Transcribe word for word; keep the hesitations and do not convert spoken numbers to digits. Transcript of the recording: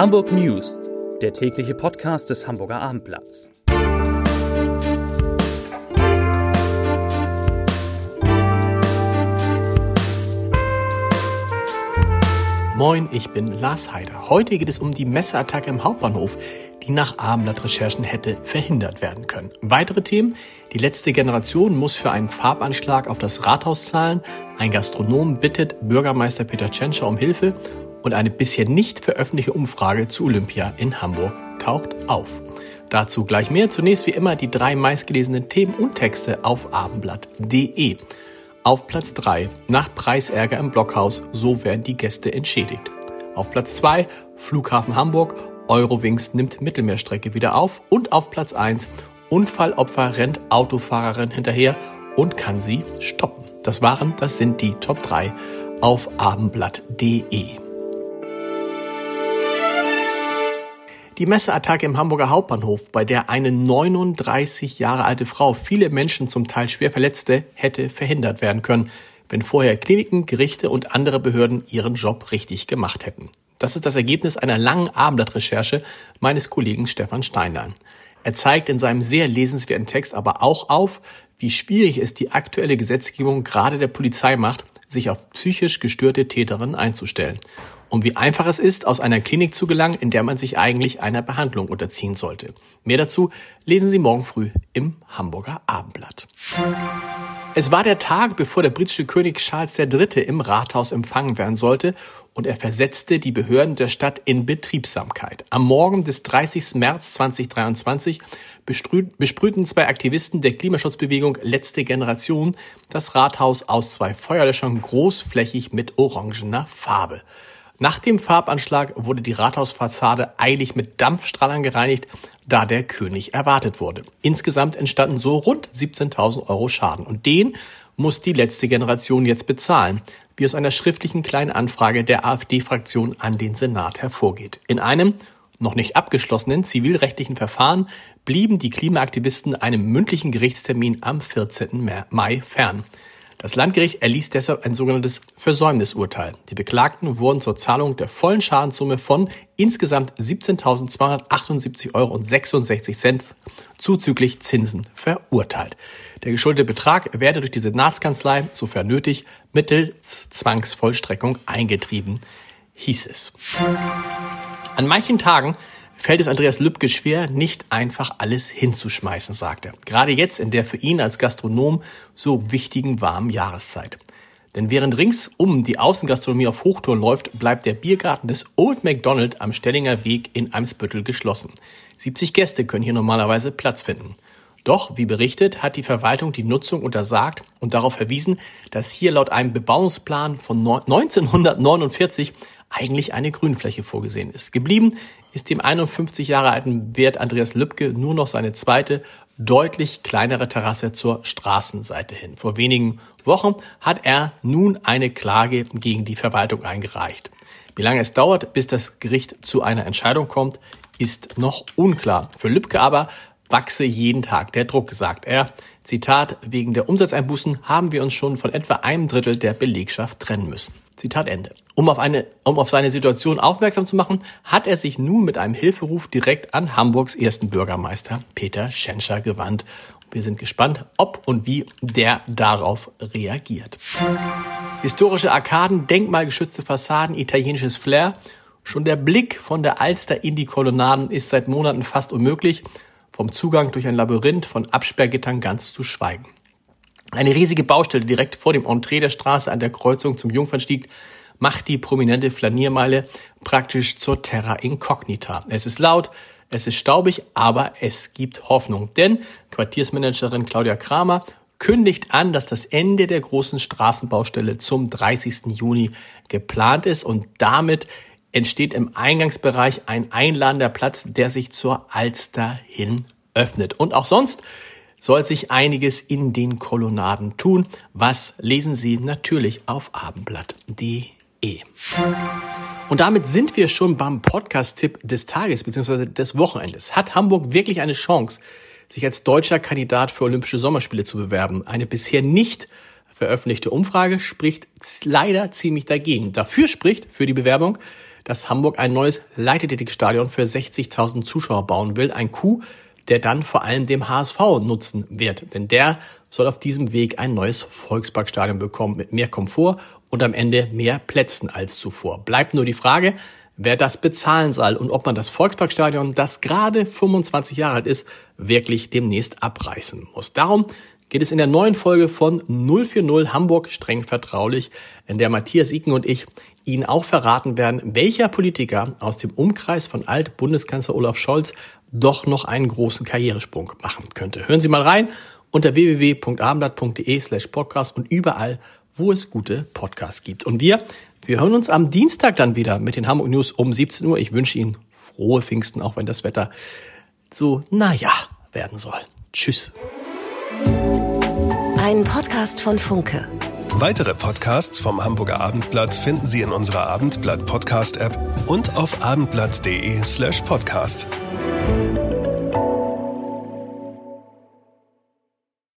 Hamburg News, der tägliche Podcast des Hamburger Abendblatts. Moin, ich bin Lars Heider. Heute geht es um die Messerattacke im Hauptbahnhof, die nach Abendblatt-Recherchen hätte verhindert werden können. Weitere Themen: Die letzte Generation muss für einen Farbanschlag auf das Rathaus zahlen, ein Gastronom bittet Bürgermeister Peter Tschentscher um Hilfe und eine bisher nicht veröffentlichte Umfrage zu Olympia in Hamburg taucht auf. Dazu gleich mehr. Zunächst wie immer die drei meistgelesenen Themen und Texte auf abendblatt punkt de. Auf Platz drei, nach Preisärger im Blockhaus, so werden die Gäste entschädigt. Auf Platz zwei, Flughafen Hamburg, Eurowings nimmt Mittelmeerstrecke wieder auf. Und auf Platz eins, Unfallopfer rennt Autofahrerin hinterher und kann sie stoppen. Das waren, das sind die Top drei auf abendblatt punkt de. Die Messerattacke im Hamburger Hauptbahnhof, bei der eine neununddreißig Jahre alte Frau viele Menschen zum Teil schwer verletzte, hätte verhindert werden können, wenn vorher Kliniken, Gerichte und andere Behörden ihren Job richtig gemacht hätten. Das ist das Ergebnis einer langen Abendblatt-Recherche meines Kollegen Stefan Steinlein. Er zeigt in seinem sehr lesenswerten Text aber auch auf, wie schwierig es die aktuelle Gesetzgebung gerade der Polizei macht, sich auf psychisch gestörte Täterinnen einzustellen. Und wie einfach es ist, aus einer Klinik zu gelangen, in der man sich eigentlich einer Behandlung unterziehen sollte. Mehr dazu lesen Sie morgen früh im Hamburger Abendblatt. Es war der Tag, bevor der britische König Charles der Dritte im Rathaus empfangen werden sollte, und er versetzte die Behörden der Stadt in Betriebsamkeit. Am Morgen des dreißigsten März zweitausenddreiundzwanzig besprühten zwei Aktivisten der Klimaschutzbewegung Letzte Generation das Rathaus aus zwei Feuerlöschern großflächig mit orangener Farbe. Nach dem Farbanschlag wurde die Rathausfassade eilig mit Dampfstrahlern gereinigt, da der König erwartet wurde. Insgesamt entstanden so rund siebzehntausend Euro Schaden. Und den muss die Letzte Generation jetzt bezahlen, wie aus einer schriftlichen kleinen Anfrage der AfD-Fraktion an den Senat hervorgeht. In einem noch nicht abgeschlossenen zivilrechtlichen Verfahren blieben die Klimaaktivisten einem mündlichen Gerichtstermin am vierzehnten Mai fern. Das Landgericht erließ deshalb ein sogenanntes Versäumnisurteil. Die Beklagten wurden zur Zahlung der vollen Schadenssumme von insgesamt siebzehntausendzweihundertachtundsiebzig Euro und sechsundsechzig Cent zuzüglich Zinsen verurteilt. Der geschuldete Betrag werde durch die Senatskanzlei, sofern nötig, mittels Zwangsvollstreckung eingetrieben, hieß es. An manchen Tagen fällt es Andreas Lübke schwer, nicht einfach alles hinzuschmeißen, sagt er. Gerade jetzt in der für ihn als Gastronom so wichtigen warmen Jahreszeit. Denn während ringsum die Außengastronomie auf Hochtouren läuft, bleibt der Biergarten des Old McDonald am Stellinger Weg in Eimsbüttel geschlossen. siebzig Gäste können hier normalerweise Platz finden. Doch, wie berichtet, hat die Verwaltung die Nutzung untersagt und darauf verwiesen, dass hier laut einem Bebauungsplan von neunzehnhundertneunundvierzig eigentlich eine Grünfläche vorgesehen ist. Geblieben ist dem einundfünfzig Jahre alten Wirt Andreas Lübke nur noch seine zweite, deutlich kleinere Terrasse zur Straßenseite hin. Vor wenigen Wochen hat er nun eine Klage gegen die Verwaltung eingereicht. Wie lange es dauert, bis das Gericht zu einer Entscheidung kommt, ist noch unklar. Für Lübke aber wachse jeden Tag der Druck, sagt er. Zitat, wegen der Umsatzeinbußen haben wir uns schon von etwa einem Drittel der Belegschaft trennen müssen. Zitat Ende. Um auf eine, um auf seine Situation aufmerksam zu machen, hat er sich nun mit einem Hilferuf direkt an Hamburgs ersten Bürgermeister Peter Tschentscher gewandt. Wir sind gespannt, ob und wie der darauf reagiert. Historische Arkaden, denkmalgeschützte Fassaden, italienisches Flair. Schon der Blick von der Alster in die Kolonnaden ist seit Monaten fast unmöglich. Vom Zugang durch ein Labyrinth von Absperrgittern ganz zu schweigen. Eine riesige Baustelle direkt vor dem Entree der Straße an der Kreuzung zum Jungfernstieg macht die prominente Flaniermeile praktisch zur Terra Incognita. Es ist laut, es ist staubig, aber es gibt Hoffnung. Denn Quartiersmanagerin Claudia Kramer kündigt an, dass das Ende der großen Straßenbaustelle zum dreißigsten Juni geplant ist und damit entsteht im Eingangsbereich ein einladender Platz, der sich zur Alster hin öffnet. Und auch sonst soll sich einiges in den Kolonnaden tun. Was lesen Sie natürlich auf abendblatt punkt de. Und damit sind wir schon beim Podcast-Tipp des Tages bzw. des Wochenendes. Hat Hamburg wirklich eine Chance, sich als deutscher Kandidat für Olympische Sommerspiele zu bewerben? Eine bisher nicht veröffentlichte Umfrage spricht leider ziemlich dagegen. Dafür spricht für die Bewerbung, dass Hamburg ein neues Leichtathletikstadion für sechzigtausend Zuschauer bauen will. Ein Coup, der dann vor allem dem H S V nutzen wird. Denn der soll auf diesem Weg ein neues Volksparkstadion bekommen mit mehr Komfort und am Ende mehr Plätzen als zuvor. Bleibt nur die Frage, wer das bezahlen soll und ob man das Volksparkstadion, das gerade fünfundzwanzig Jahre alt ist, wirklich demnächst abreißen muss. Darum geht es in der neuen Folge von null vier null Hamburg streng vertraulich, in der Matthias Iken und ich Ihnen auch verraten werden, welcher Politiker aus dem Umkreis von Alt-Bundeskanzler Olaf Scholz doch noch einen großen Karrieresprung machen könnte. Hören Sie mal rein unter w w w punkt abendblatt punkt de slash podcast und überall, wo es gute Podcasts gibt. Und wir, wir hören uns am Dienstag dann wieder mit den Hamburg News um siebzehn Uhr. Ich wünsche Ihnen frohe Pfingsten, auch wenn das Wetter so, naja, werden soll. Tschüss. Ein Podcast von Funke. Weitere Podcasts vom Hamburger Abendblatt finden Sie in unserer Abendblatt Podcast App und auf abendblatt punkt de slash podcast.